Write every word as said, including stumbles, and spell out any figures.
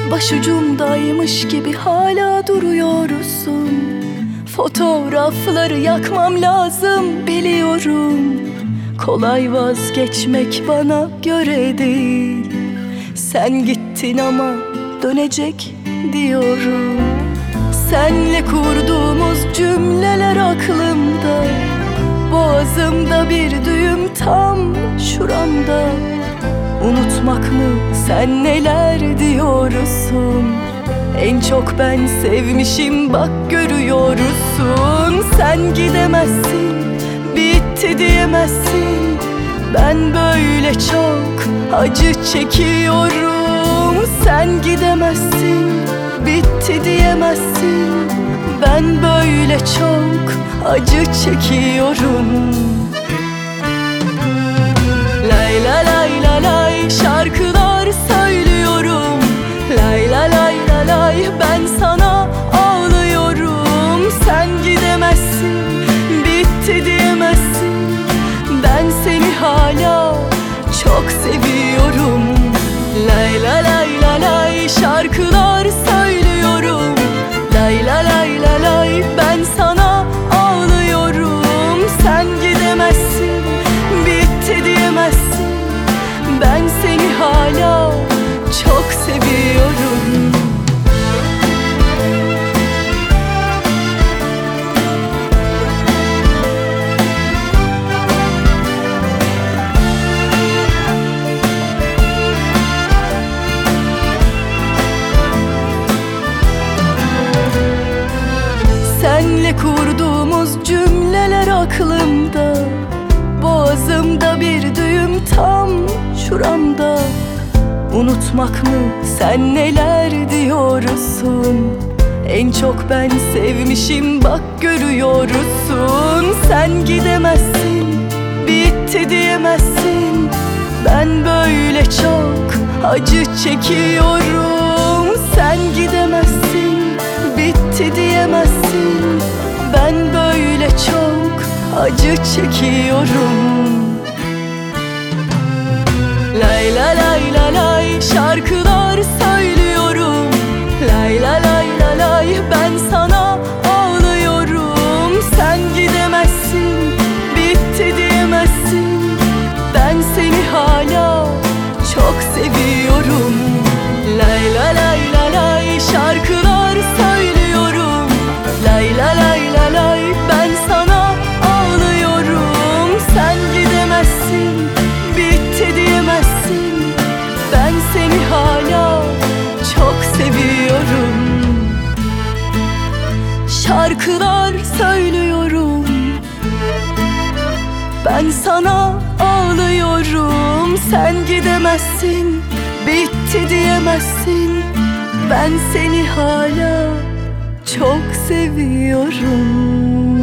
Başucumdaymış gibi hala duruyorsun. Fotoğrafları yakmam lazım biliyorum. Kolay vazgeçmek bana göre değil. Sen gittin ama dönecek diyorum. Senle kurduğumuz cümleler aklımda. Boğazımda bir düğüm tam şuramda. Unutmak mı, sen neler diyorsun? En çok ben sevmişim bak görüyorsun. Sen gidemezsin, bitti diyemezsin. Ben böyle çok acı çekiyorum. Sen gidemezsin, bitti diyemezsin. Ben böyle çok acı çekiyorum. Lay la lay la lay şarkılar söylüyorum. Lay la lay la lay ben sana ağlıyorum. Sen gidemezsin, bitti diyemezsin. Ben seni hala çok seviyorum. Lay la lay la lay şarkılar söylüyorum. Lay la lay la lay ben sana ağlıyorum. Sen gidemezsin, bitti diyemezsin. Ben seni hala çok seviyorum. Senle kurduğumuz cümleler aklımda. Boğazımda bir düğüm tam şuramda. Unutmak mı, sen neler diyorsun? En çok ben sevmişim bak görüyorsun. Sen gidemezsin, bitti diyemezsin. Ben böyle çok acı çekiyorum. Sen gidemezsin, bitti diyemezsin. Ben böyle çok acı çekiyorum. Lay la lay la lay şarkılar söylüyorum. Lay la lay la lay ben sana ağlıyorum. Sen gidemezsin, bitti diyemezsin. Ben seni hala çok seviyorum. Lay la lay la lay şarkılar söylüyorum. Lay la lay la lay ben sana ağlıyorum. Sen gidemezsin, bitti diyemezsin. Ben seni hala çok seviyorum. Şarkılar söylüyorum. Ben sana ağlıyorum. Sen gidemezsin, bitti diyemezsin. Ben seni hala çok seviyorum.